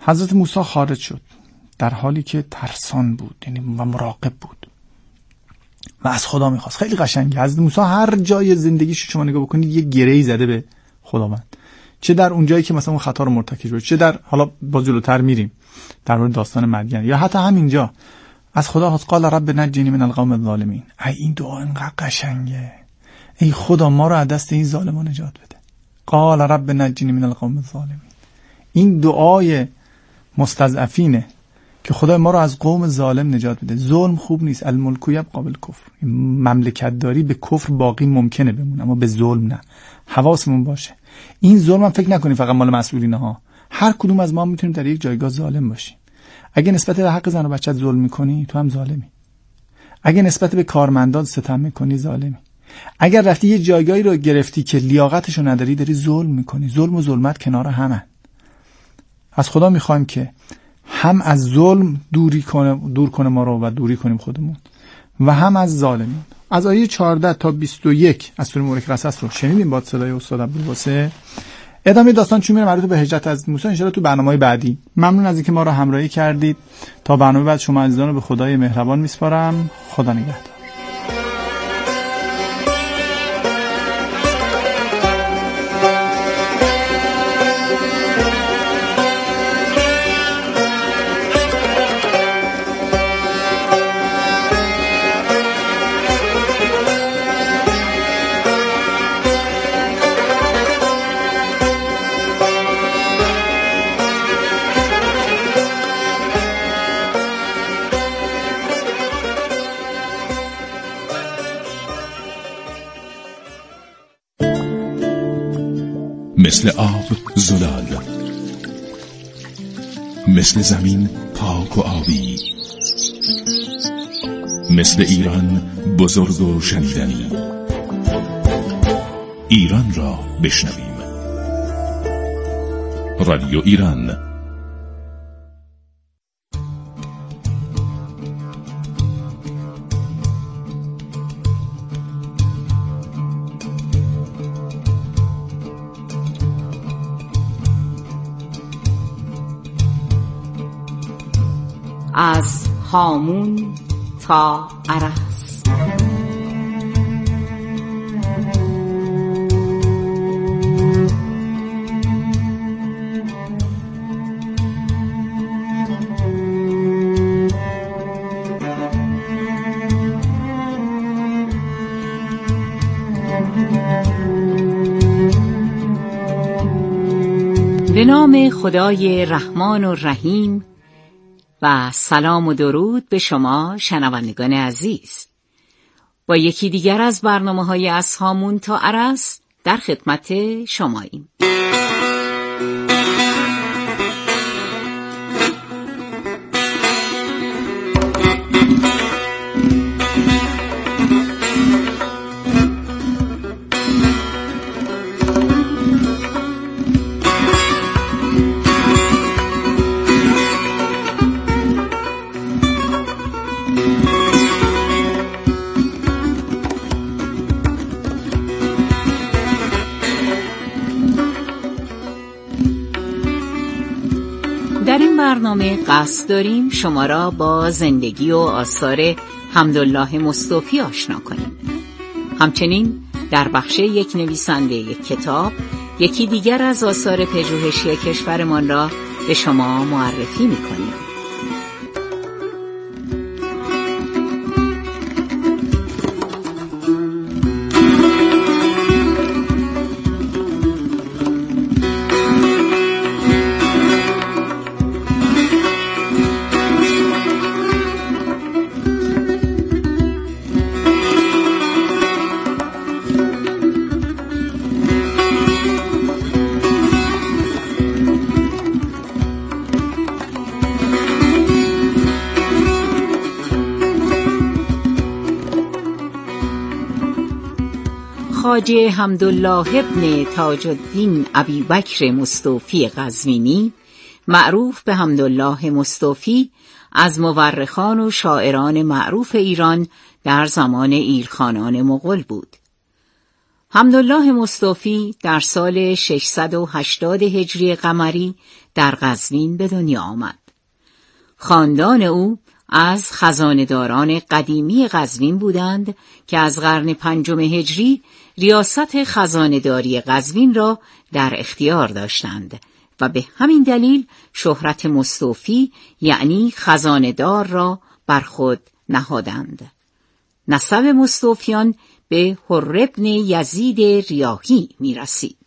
حضرت موسی خارج شد در حالی که ترسان بود، یعنی و مراقب بود و از خدا میخواست. خیلی قشنگه. حضرت موسی هر جای زندگیش شما نگاه بکنید یه گره‌ای زده به خداوند، چه در اون جایی که مثلا اون خطا رو مرتکب شد، چه در حالا با جلوتر میریم در مورد داستان مدین، یا حتی همینجا از خدا خواست قال رب نجنی من القوم الظالمین. این دعا اینقدر قشنگه. ای خدا ما رو از دست این ظالما نجات بده. قال رب نجنی من القوم الظالمین. این دعای مستضعفینه که خدا ما رو از قوم ظالم نجات بده. ظلم خوب نیست. الملک یبقی بالکفر. مملکت داری به کفر باقی ممکنه بمونه، اما به ظلم نه. حواسمون باشه. این ظلم هم فکر نکنی فقط مال مسئولینه ها. هر کدوم از ما میتونیم در یک جایگاه ظالم باشیم. اگه نسبت به حق زن و بچت ظلم میکنی تو هم ظالمی. اگه نسبت به کارمندان ستم میکنی ظالمی. اگر رفتی یه جایگاهی رو گرفتی که لیاقتشو نداری داری ظلم میکنی. ظلم و ظلمت کنار همن. از خدا میخوایم که هم از ظلم دور کنه ما رو و دوری کنیم خودمون و هم از ظالمین. از آیه 14 تا 21 از سوره مبارکه قصص رو شنیدیم با صدای استاد عبدالواسع. ادامه داستان چون میره مربوط به هجرت از موسی ان شاءالله تو برنامه‌های بعدی. ممنون از اینکه ما رو همراهی کردید. تا برنامه بعد شما عزیزان رو به خدای مهربان میسپارم. خدا نگهدار. مثل آب زلال، مثل زمین پاک و آبی، مثل ایران بزرگ و شنیدنی. ایران را بشنویم. رادیو ایران. از هامون تا عرس. به نام خدای رحمان و رحیم و سلام و درود به شما شنوندگان عزیز. با یکی دیگر از برنامه‌های از هامون تا عرس در خدمت شماییم. در این برنامه قصد داریم شما را با زندگی و آثار حمدالله مصطفی آشنا کنیم. همچنین در بخش یک نویسنده یک کتاب یکی دیگر از آثار پژوهشی کشورمان را به شما معرفی می‌کنیم. خواجه حمدالله ابن تاج الدین ابیبکر مصطفی قزوینی، معروف به حمدالله مصطفی، از مورخان و شاعران معروف ایران در زمان ایلخانان مغول بود. حمدالله مصطفی در سال 680 هجری قمری در قزوین به دنیا آمد. خاندان او از خزانه‌داران قدیمی قزوین بودند که از قرن 5 هجری ریاست خزانه‌داری قزوین را در اختیار داشتند و به همین دلیل شهرت مصطفی یعنی خزانه‌دار را بر خود نهادند. نسب مصطفیان به حر بن یزید ریاحی می رسید.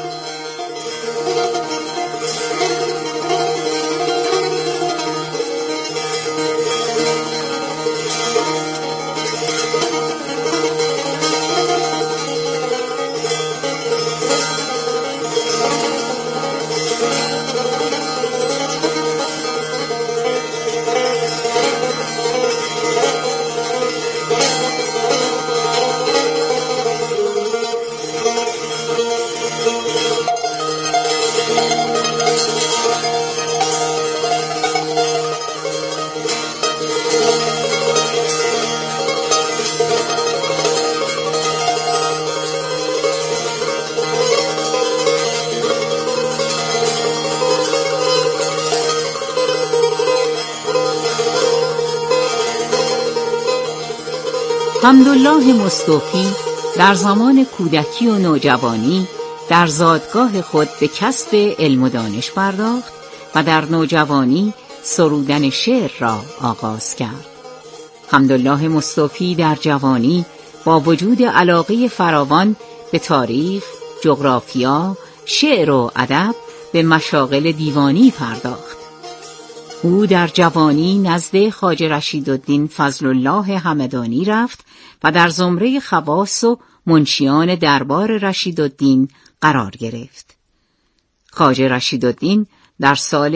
حمدالله مصطفی در زمان کودکی و نوجوانی در زادگاه خود به کسب علم و دانش پرداخت و در نوجوانی سرودن شعر را آغاز کرد. حمدالله مصطفی در جوانی با وجود علاقه فراوان به تاریخ، جغرافیا، شعر و ادب به مشاغل دیوانی پرداخت. او در جوانی نزد خواجه رشیدالدین فضل الله همدانی رفت و در زمره خواص و منشیان دربار رشیدالدین قرار گرفت. خواجه رشیدالدین در سال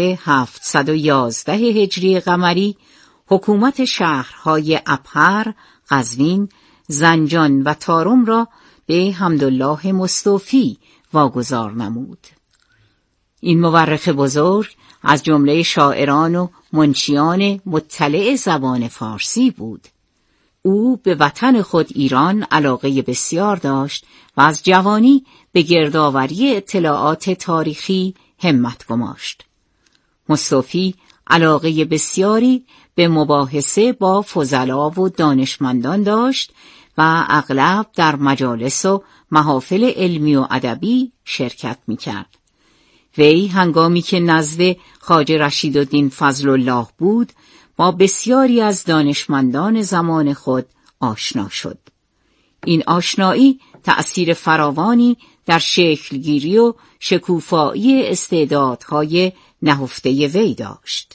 711 هجری قمری حکومت شهرهای ابهر، قزوین، زنجان و تارم را به حمدالله مصطفی واگذار نمود. این مورخ بزرگ از جمله شاعران و منشیان مطلع زبان فارسی بود. او به وطن خود ایران علاقه بسیار داشت و از جوانی به گردآوری اطلاعات تاریخی همت گماشت. مصطفی علاقه بسیاری به مباحثه با فضلا و دانشمندان داشت و اغلب در مجالس و محافل علمی و ادبی شرکت می‌کرد. وی هنگامی که نزد خواجه رشیدالدین فضل الله بود با بسیاری از دانشمندان زمان خود آشنا شد. این آشنایی تأثیر فراوانی در شکلگیری و شکوفایی استعدادهای نهفته وی داشت.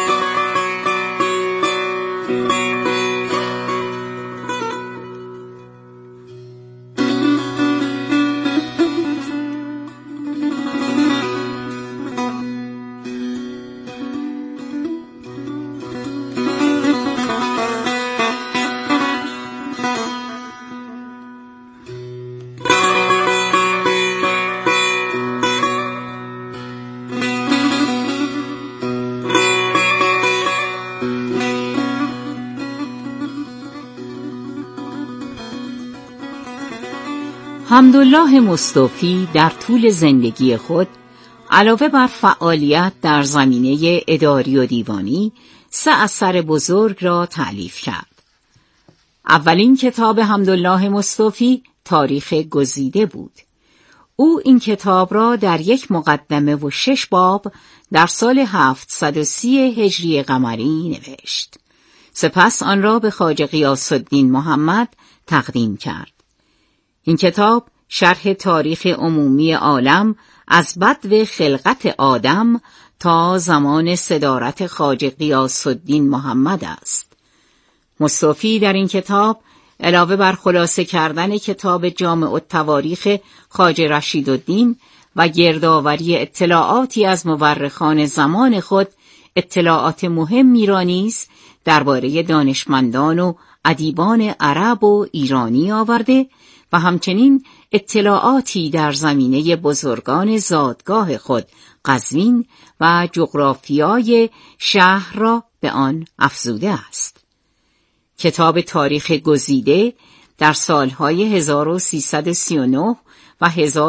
حمدالله مصطفی در طول زندگی خود علاوه بر فعالیت در زمینه اداری و دیوانی 3 اثر بزرگ را تألیف کرد. اولین کتاب حمدالله مصطفی تاریخ گزیده بود. او این کتاب را در 1 مقدمه و 6 باب در سال 730 هجری قمری نوشت. سپس آن را به خواجه غیاث الدین محمد تقدیم کرد. این کتاب شرح تاریخ عمومی عالم از بدو خلقت آدم تا زمان صدارت خواجه غیاث الدین محمد است. مصطفی در این کتاب علاوه بر خلاصه کردن کتاب جامع التواریخ خواجه رشیدالدین و گردآوری اطلاعاتی از مورخان زمان خود، اطلاعات مهمی را نیز درباره دانشمندان و ادیبان عرب و ایرانی آورده و همچنین اطلاعاتی در زمینه بزرگان زادگاه خود قزوین و جغرافیای شهر را به آن افزوده است. کتاب تاریخ گزیده در سالهای 1339 و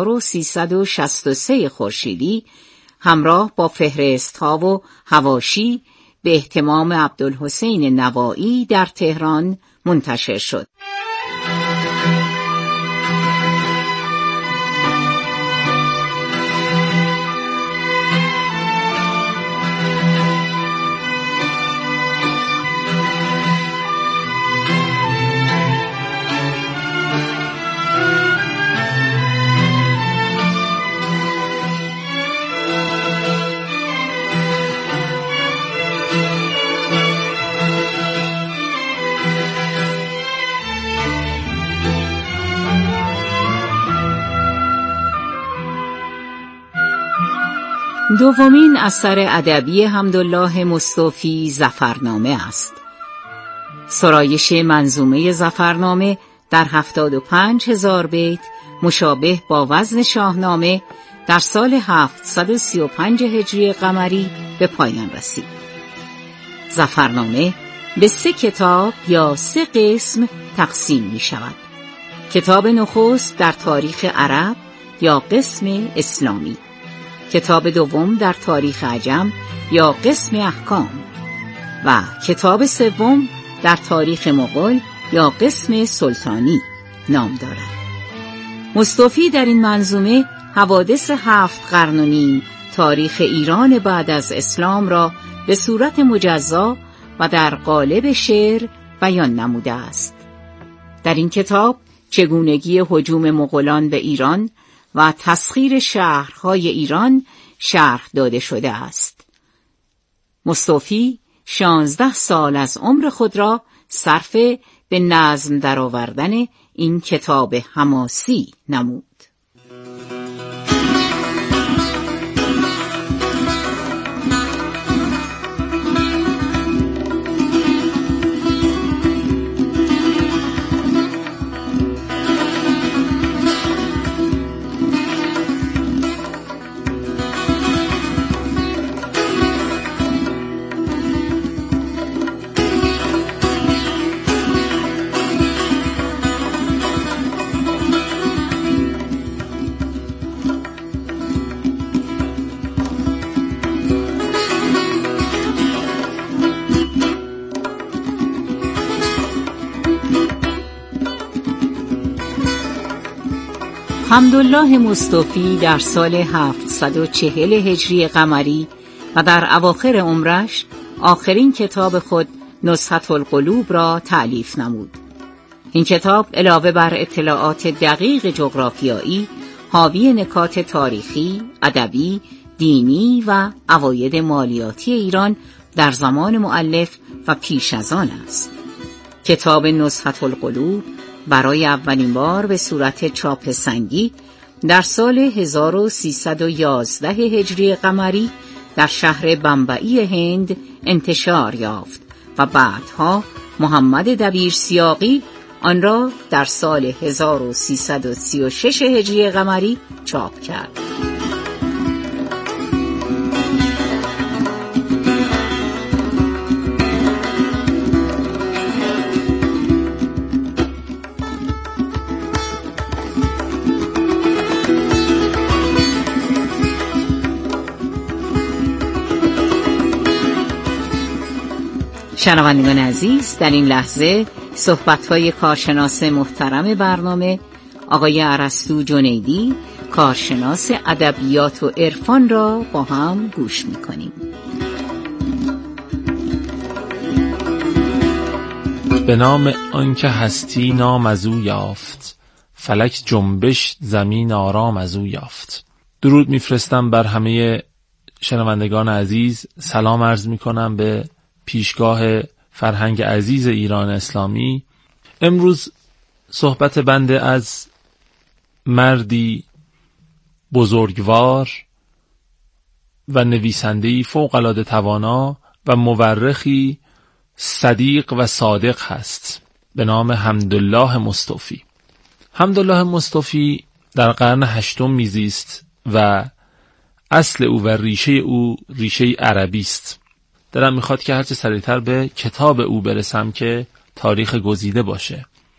1363 خورشیدی همراه با فهرست‌ها و حواشی به اهتمام عبدالحسین نوایی در تهران منتشر شد. دومین اثر ادبی حمدالله مصطفی ظفرنامه است. سرایش منظومه ظفرنامه در 75,000 بیت مشابه با وزن شاهنامه در سال 735 هجری قمری به پایان رسید. ظفرنامه به 3 کتاب یا 3 قسم تقسیم می شود. کتاب نخست در تاریخ عرب یا قسم اسلامی، کتاب دوم در تاریخ عجم یا قسم احکام و کتاب سوم در تاریخ مغول یا قسم سلطانی نام دارد. مصطفی در این منظومه حوادث 7 قرن و نیم تاریخ ایران بعد از اسلام را به صورت مجزا و در قالب شعر بیان نموده است. در این کتاب چگونگی هجوم مغولان به ایران و تسخیر شهرهای ایران شرح داده شده است. مصطفی 16 سال از عمر خود را صرف به نظم درآوردن این کتاب حماسی نمود. حمدالله مصطفی در سال 740 هجری قمری و در اواخر عمرش آخرین کتاب خود نزهة القلوب را تألیف نمود. این کتاب علاوه بر اطلاعات دقیق جغرافیایی، حاوی نکات تاریخی، ادبی، دینی و عواید مالیاتی ایران در زمان مؤلف و پیش از آن است. کتاب نزهة القلوب برای اولین بار به صورت چاپ سنگی در سال 1311 هجری قمری در شهر بمبئی هند انتشار یافت و بعدها محمد دبیرسیاقی آن را در سال 1336 هجری قمری چاپ کرد. شنوندگان عزیز، در این لحظه صحبت‌های کارشناس محترم برنامه آقای ارسطو جنیدی، کارشناس ادبیات و عرفان را با هم گوش می‌کنیم. به نام آنکه هستی نام از او یافت، فلک جنبش زمین آرام از او یافت. درود میفرستم بر همه شنوندگان عزیز، سلام عرض می‌کنم به پیشگاه فرهنگ عزیز ایران اسلامی. امروز صحبت بنده از مردی بزرگوار و نویسنده‌ای فوق‌العاده توانا و مورخی صدیق و صادق هست به نام حمدالله مصطفی. حمدالله مصطفی در قرن 8 میزیست و اصل او و ریشه او ریشه عربی است. دلم میخواد که هرچه سریعتر به کتاب او برسم که تاریخ گزیده باشه.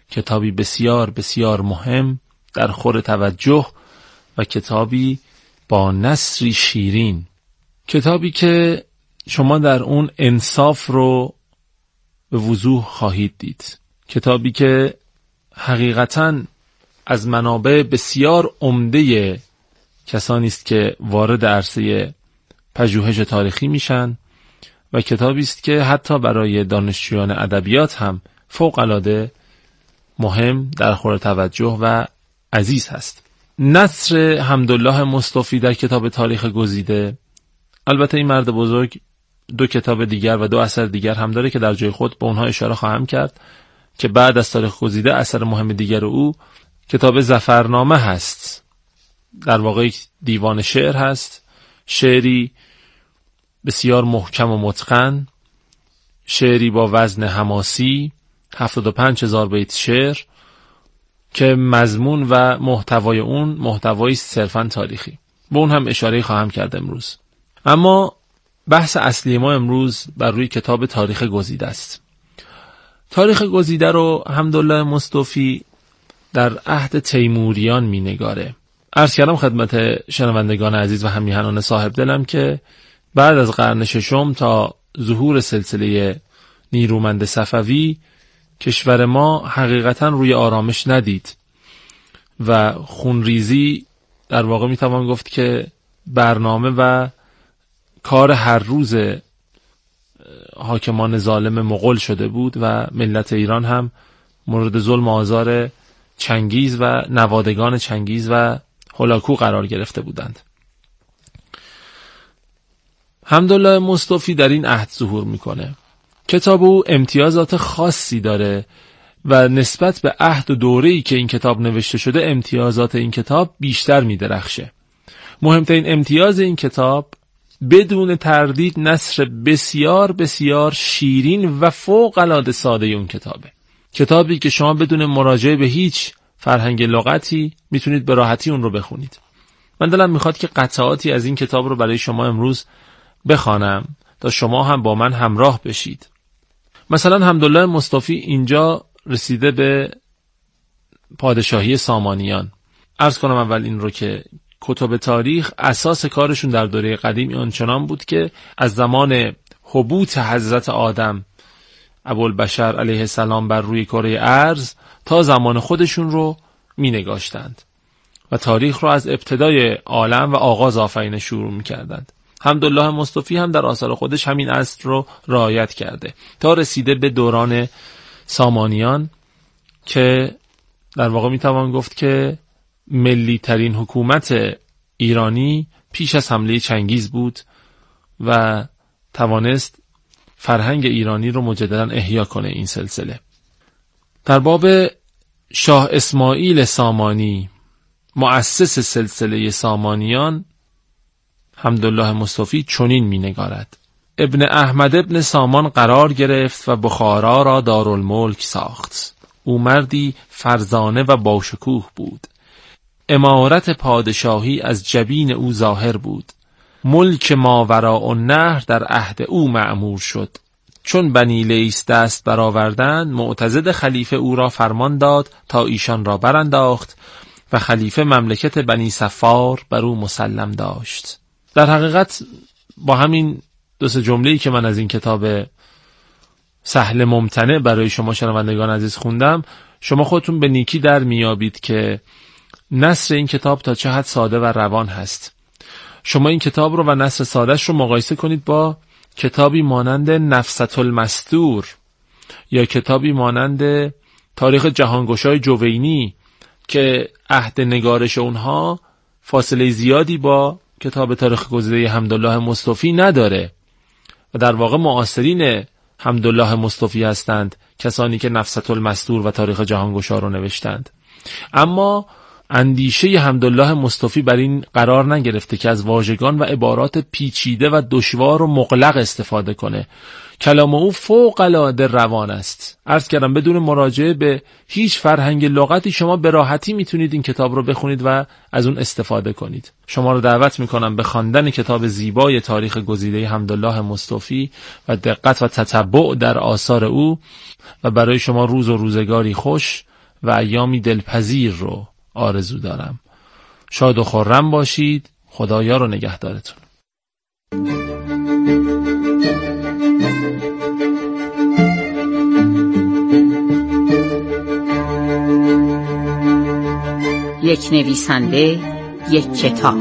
کتابی بسیار بسیار مهم، در خور توجه و کتابی با نثری شیرین، کتابی که شما در اون انصاف رو به وضوح خواهید دید، کتابی که حقیقتاً از منابع بسیار عمده کسانی است که وارد عرصه پژوهش تاریخی میشن و کتابی است که حتی برای دانشجویان ادبیات هم فوق‌العاده مهم، در خور توجه و عزیز هست. نثر حمدالله مصطفی در کتاب تاریخ گزیده، البته این مرد بزرگ 2 کتاب دیگر و 2 اثر دیگر هم داره که در جای خود به اونها اشاره خواهم کرد که بعد از تاریخ گزیده اثر مهم دیگر او کتاب ظفرنامه هست. در واقع یک دیوان شعر هست، شعری بسیار محکم و متقن، شعری با وزن حماسی، 75,000 بیت شعر که مضمون و محتوای اون محتوایی صرفاً تاریخی. به اون هم اشاره خواهم کرد امروز. اما بحث اصلی ما امروز بر روی کتاب تاریخ گزیده است. تاریخ گزیده رو حمدالله مصطفی در عهد تیموریان می نگاره. عرض کردم خدمت شنوندگان عزیز و همیهنان صاحب دلم که بعد از قرن ششم تا ظهور سلسله نیرومند صفوی کشور ما حقیقتاً روی آرامش ندید و خونریزی در واقع می توان گفت که برنامه و کار هر روز حاکمان ظالم مغول شده بود و ملت ایران هم مورد ظلم و آزار چنگیز و نوادگان چنگیز و هولاکو قرار گرفته بودند. حمدالله مصطفی در این عهد ظهور میکنه. کتاب او امتیازات خاصی داره و نسبت به عهد و دوره‌ای که این کتاب نوشته شده امتیازات این کتاب بیشتر میدرخشه. مهمترین امتیاز این کتاب بدون تردید نثر بسیار بسیار شیرین و فوق‌العاده ساده اون کتابه. کتابی که شما بدون مراجعه به هیچ فرهنگ لغتی میتونید به راحتی اون رو بخونید. من دلم میخواد که قطعاتی از این کتاب رو برای شما امروز بخوانم تا شما هم با من همراه بشید. مثلا حمدالله مصطفی اینجا رسیده به پادشاهی سامانیان. عرض کنم اول این رو که کتب تاریخ اساس کارشون در دوره قدیم آنچنان بود که از زمان هبوط حضرت آدم ابوالبشر علیه السلام بر روی کره ارض تا زمان خودشون رو می نگاشتند و تاریخ رو از ابتدای عالم و آغاز آفرینش شروع می کردند. حمدالله مصطفی هم در آثار خودش همین اصل رو رعایت کرده تا رسیده به دوران سامانیان که در واقع می توان گفت که ملی ترین حکومت ایرانی پیش از حمله چنگیز بود و توانست فرهنگ ایرانی رو مجددا احیا کنه. این سلسله در باب شاه اسماعیل سامانی مؤسس سلسله سامانیان حمدالله مصطفی چنین می نگارد: ابن احمد ابن سامان قرار گرفت و بخارا را دارالملک ساخت. او مردی فرزانه و باشکوه بود. امارت پادشاهی از جبین او ظاهر بود. ملک ماوراء النهر در عهد او معمور شد. چون بنی لیث دست برآوردند معتضد خلیفه او را فرمان داد تا ایشان را برانداخت و خلیفه مملکت بنی صفار بر او مسلم داشت. در حقیقت با همین 2-3 جمله‌ای که من از این کتاب سهل ممتنع برای شما شنوندگان عزیز خوندم، شما خودتون به نیکی در میابید که نثر این کتاب تا چه حد ساده و روان هست. شما این کتاب رو و نثر سادهش رو مقایسه کنید با کتابی مانند نفست المستور یا کتابی مانند تاریخ جهانگشای جوینی که عهد نگارش اونها فاصله زیادی با کتاب تاریخ گزیده حمدالله مصطفی نداره و در واقع معاصرین حمدالله مصطفی هستند کسانی که نفست المستور و تاریخ جهانگشا رو نوشتند. اما اندیشه حمدالله مصطفی بر این قرار نگرفته که از واژگان و عبارات پیچیده و دشوار و مغلق استفاده کنه. کلام او فوق العاده روان است. عرض کردم بدون مراجعه به هیچ فرهنگ لغتی شما به راحتی میتونید این کتاب رو بخونید و از اون استفاده کنید. شما رو دعوت میکنم به خواندن کتاب زیبای تاریخ گزیده حمدالله مصطفی و دقت و تتبع در آثار او و برای شما روز و روزگاری خوش و ایامی دلپذیر رو آرزو دارم. شاد و خرم باشید. خدا یار و نگهدارتون. یک نویسنده، یک کتاب.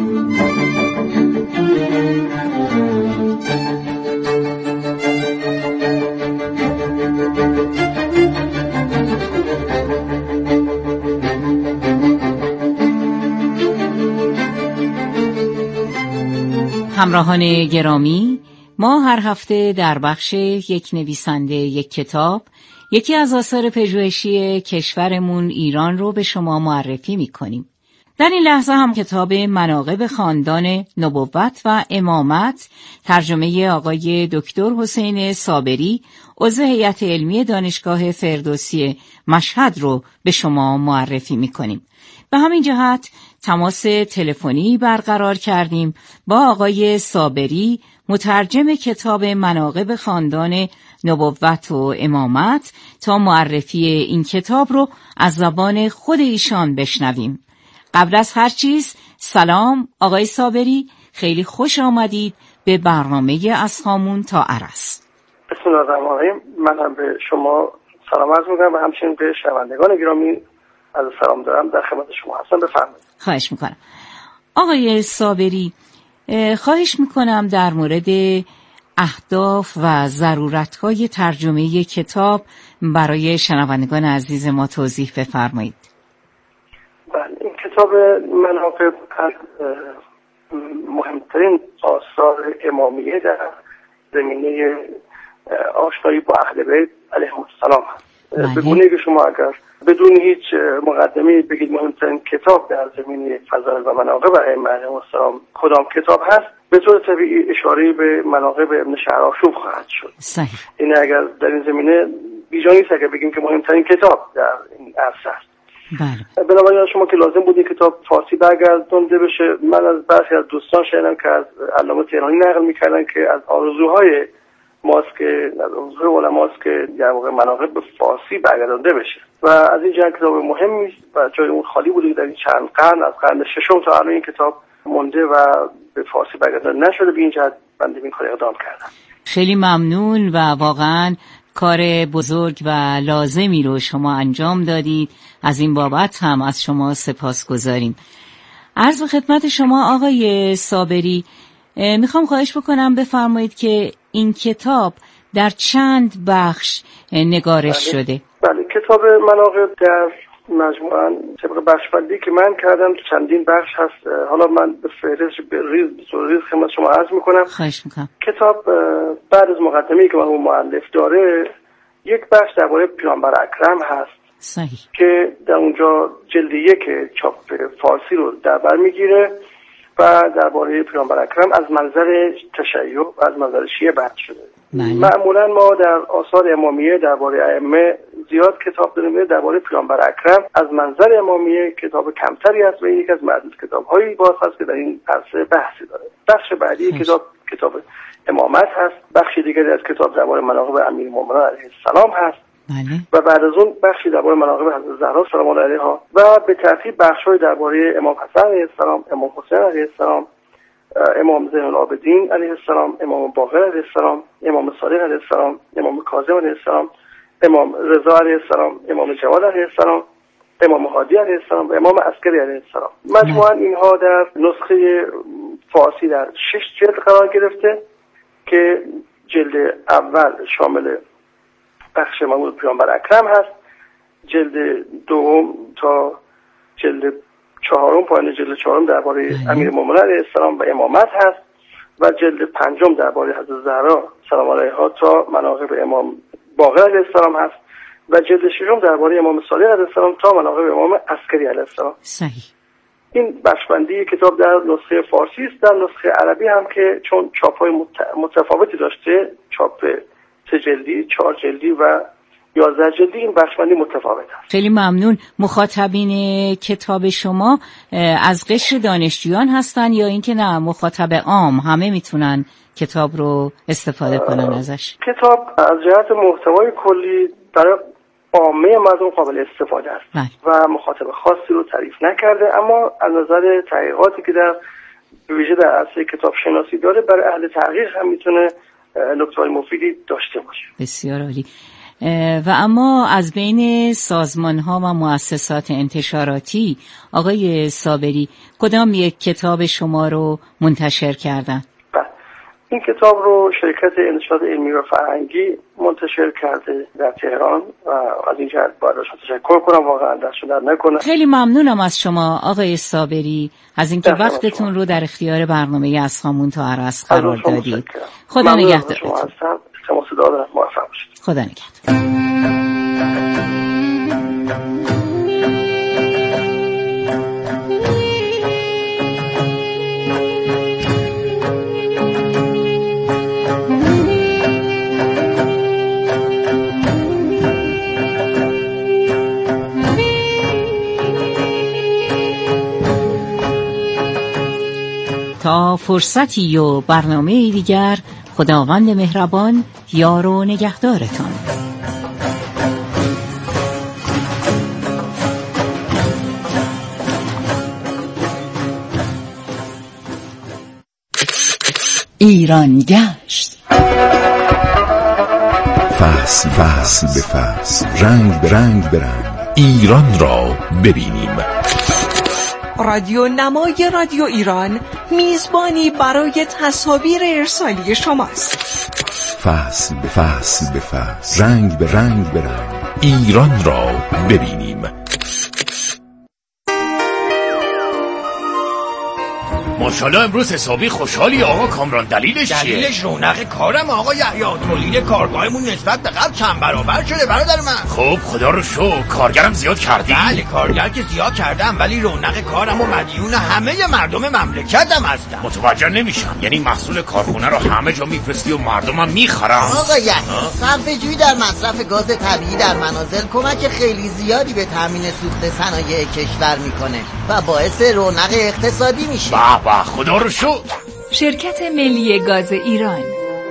همراهان گرامی، ما هر هفته در بخش یک نویسنده یک کتاب یکی از آثار پژوهشی کشورمون ایران رو به شما معرفی می‌کنیم. در این لحظه هم کتاب مناقب خاندان نبوت و امامت ترجمه آقای دکتر حسین صابری عضو هیئت علمی دانشگاه فردوسی مشهد رو به شما معرفی می‌کنیم. به همین جهت تماس تلفنی برقرار کردیم با آقای صابری، مترجم کتاب مناقب خاندان نبوت و امامت، تا معرفی این کتاب رو از زبان خود ایشان بشنویم. قبل از هر چیز سلام آقای صابری، خیلی خوش آمدید به برنامه از هامون تا عرس. بسم الله الرحمن الرحیم. من هم به شما سلام عرض می‌کنم و همچنین به شنوندگان گرامی از سلام دارم، در خدمت شما هستم. بفرمایید. خواهش میکنم. آقای صابری، خواهش میکنم در مورد اهداف و ضرورت‌های ترجمه کتاب برای شنوندگان عزیز ما توضیح بفرمایید. بله، این کتاب مناقب از مهمترین آثار امامیه در زمینه آشنایی با اهل بیت علیهم السلام هست. به گونه‌ای که شما اگر بدون هیچ مقدمه بگید مهمترین کتاب در زمینه فضائل و مناقب ائمه علیهم السلام کدام کتاب هست، به طور طبیعی اشاره به مناقب ابن شهرآشوب خواهد شد. صحیح. این اگر در این زمینه بیجا نیست اگر بگیم که مهمترین کتاب در این عرصه است. بله. بنابراین شما که لازم بود این کتاب فارسی برگردانده بشه. من از برخی از دوستان شنیدم که از علامه تهرانی نقل می‌کردن که از آرزوهای ماست که آرزوهای علماست که در واقع مناقب به فارسی برگردانده بشه و از این جهت کتاب مهمی است و جای اون خالی بوده در این چند قرن، از قرن ششم تا الان این کتاب مونده و به فارسی برگردانده نشده. به این جهت من این کار اقدام کردم. خیلی ممنون و واقعاً کار بزرگ و لازمی رو شما انجام دادید. از این بابت هم از شما سپاسگزاریم. عرض به خدمت شما آقای صابری، میخوام خواهش بکنم بفرمایید که این کتاب در چند بخش نگارش شده؟ بله، کتاب مناقب در مجموعاً طبق بخش‌بندی که من کردم چندین بخش هست. حالا من به فهرست ریز خدمت شما عرض میکنم. خواهش میکنم. کتاب بعد از مقدمه‌ای که مرحوم مؤلف داره، یک بخش درباره پیامبر اکرم هست. صحیح. که در اونجا جلد 1 چاپ فارسی رو در بر میگیره و درباره پیامبر اکرم از منظر تشیع و از منظر شیعه بحث شده. معمولا ما در آثار امامیه درباره ائمه زیاد کتاب داریم. درباره پیامبر اکرم از منظر امامیه کتاب کمتری است و این یک از معدود کتاب‌هایی باز هست که در این عرصه بحثی داره. بخش بعدی کتاب امامت هست. بخش دیگری از کتاب درباره مناقب امیرالمومنین علیه السلام هست. و بعد از اون بخشی درباره مناقب حضرت زهرا سلام الله علیها و به ترتیب بخش‌های درباره امام حسن علیه السلام، امام حسین علیه السلام، امام زین العابدین علیه السلام، امام باقر علیه السلام، امام صادق علیه السلام، امام کاظم علیه السلام، امام رضا علیه السلام، امام جواد علیه السلام، امام هادی علیه السلام و امام عسکری علیه السلام. مجموعاً اینها در نسخه فارسی در 6 جلد قرار گرفته که جلد اول شامل بخش مربوط به پیامبر اکرم هست، جلد دوم تا جلد چهارم، پایان جلد چهارم درباره امیرالمومنین علیه السلام و امامت هست و جلد پنجم درباره حضرت زهرا سلام الله علیها تا مناقب امام باقر علیه السلام هست و جلد ششم درباره امام صادق علیه السلام تا مناقب امام عسکری علیه السلام. صحیح. این بخشبندی کتاب در نسخه فارسی است. در نسخه عربی هم که چون چاپ‌های متفاوتی داشته، چاپ 3 جلدی، 4 جلدی و 11 جلدی، این بخشبندی متفاوت است. خیلی ممنون. مخاطبین کتاب شما از قشر دانشجویان هستن یا اینکه نه مخاطب عام همه میتونن کتاب رو استفاده کنن ازش؟ کتاب از جهت محتوای کلی برای عامه مردم قابل استفاده است و مخاطب خاصی رو تعریف نکرده، اما از نظر تحقیقاتی که در ویژه در عرصه کتاب شناسی داره برای اهل تحقیق هم میتونه نکته‌های مفیدی داشته باشه. بسیار عالی. و اما از بین سازمان‌ها و مؤسسات انتشاراتی آقای صابری کدام یک کتاب شما رو منتشر کردن؟ این کتاب رو شرکت انتشارات علمی و فرهنگی منتشر کرده در تهران و از این جهت باید تشکر کنم، واقعا دست در نکنه. خیلی ممنونم از شما آقای صابری از اینکه وقتتون رو در اختیار برنامه از هامون تا عرض قرار دادید. خدا نگهدارتون. موفق باشید. خدا نگهدار. تا فرصتی و برنامه دیگر، خداوند مهربان یار و نگهدارتان. ایران گشت. فصل به فصل، رنگ به رنگ ایران را ببینیم. رادیو نمای رادیو ایران میزبانی برای تصاویر ارسالی شماست. فصل به فصل، رنگ به رنگ ایران را ببینیم. ماشاءالله امروز حسابی خوشحالی آقا کامران. دلیلش چیه؟ دلیلش رونق کارم آقا یحیی. تولید کارگاهمون نسبت به قبل چند برابر شده برادر من. خب خدا رو شکر. کارگرم زیاد کردی؟ بله کارگر که زیاد کردم، ولی رونق کارم و مدیون همه مردم مملکتم هستم. متوجه نمیشم، یعنی محصول کارخونه رو همه جا میفرستی و مردمم میخرن؟ آقا یحیی صرفه‌جویی در مصرف گاز طبیعی در منازل کمک خیلی زیادی به تامین سوخت صنایع کشور میکنه و باعث رونق اقتصادی میشه. به خدا رو شکر. شرکت ملی گاز ایران.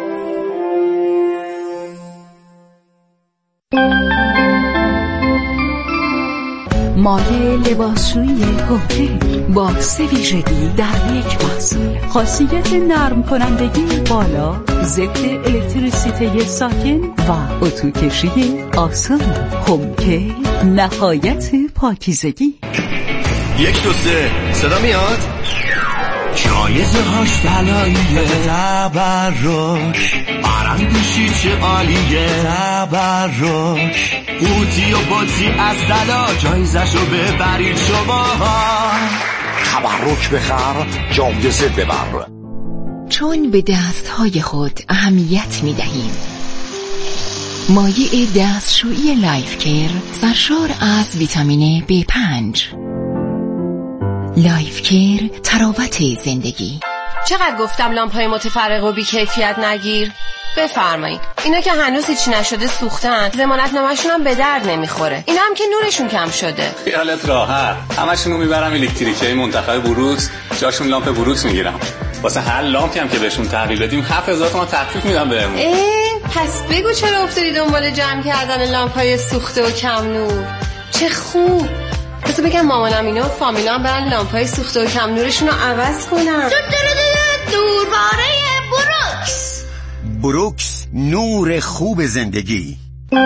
مایع لباسشویی گوهر با 3 ویژگی در یک محصول. خاصیت نرم کنندگی بالا، ضد الکتریسیته ساکن و اتوکشی آسان. همکه نهایت پاکیزگی. 1 2 3 صدا میاد؟ جایزه هاش طلاییه، تبرک برندشی چه عالیه، تبرک قوطی و باطی از طلا، جایزشو ببرید شما. تبرک بخر، جایزه ببر. چون به دستهای خود اهمیت میدهیم، مایع دستشویی لایف کیر سرشار از ویتامین B5. لایف کیر، تراوت زندگی. چقدر گفتم لامپ‌های متفرق و بی کیفیت نگیر؟ بفرمایید. اینا که هنوز هیچ نشده سوختن، ضمانتنامه‌شون هم به درد نمیخوره. اینا هم که نورشون کم شده. خیالت راحت، همشونو میبرم الکتریکی منتخب بروکس، جاشون لامپ بروکس میگیرم. واسه هر لامپی هم که بهشون تحویل بدیم 7000 تومان تخفیف میدم بهمون. پس بگو چرا افتادی دنبال جمع کردن لامپ‌های سوخته و کم نور؟ چه خوب. بس بگم مامانم اینا فامیلام برن لامپای سوخته و کم نورشون رو عوض کنن. دورواره بروکس. بروکس، نور خوب زندگی.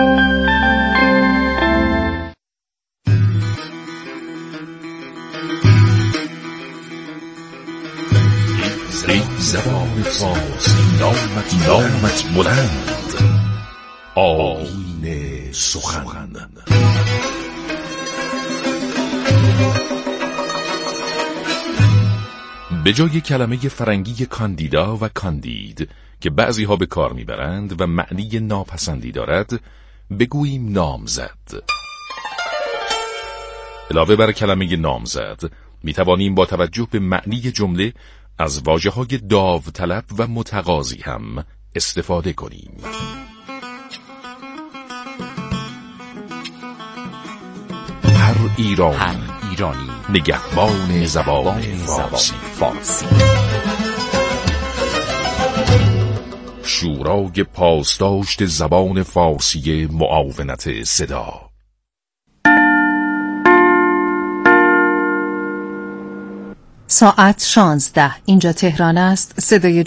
زبان فارسی نامت بلند، آیین سخن. به جای کلمه فرنگی کاندیدا و کاندید که بعضی ها به کار میبرند و معنی ناپسندی دارد، بگوییم نامزد. علاوه بر کلمه نامزد میتوانیم با توجه به معنی جمله از واژه‌های داوطلب و متقاضی هم استفاده کنیم. هر ایرانی نگهبان زبان فارسی. شورای پاسداشت زبان فارسی معاونت صدا. ساعت 16. اینجا تهران است. صدای